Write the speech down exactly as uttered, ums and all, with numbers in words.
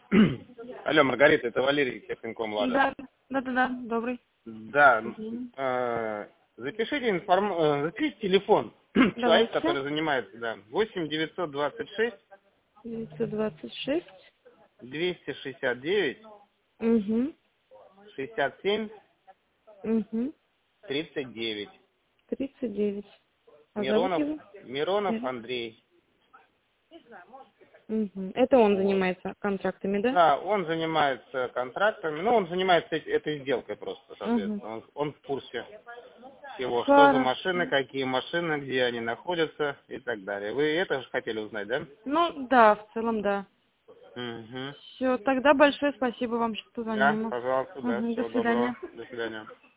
Алло, Маргарита, это Валерий, Техинком Лада. Да, да, да, да, добрый. Да, Мгм. э, запишите, информ... э, запишите телефон человека, Давайте. который занимается, да, восемь девятьсот двадцать шесть девятьсот двадцать шесть. двести шестьдесят девять Угу. шестьдесят семь Угу. тридцать девять. тридцать девять. А зовут Миронов, его? Миронов Мгм. Андрей. Угу. Это он занимается контрактами, да? Да, он занимается контрактами, ну, он занимается эт- этой сделкой просто, Угу. соответственно. Он, он в курсе всего, что за машины, Хорошо. какие машины, где они находятся и так далее. Вы это же хотели узнать, да? Ну, да, в целом, да. Угу. Все, тогда большое спасибо вам, что Да, позвонили. пожалуйста, да, Угу. До всего доброго. свидания. До свидания.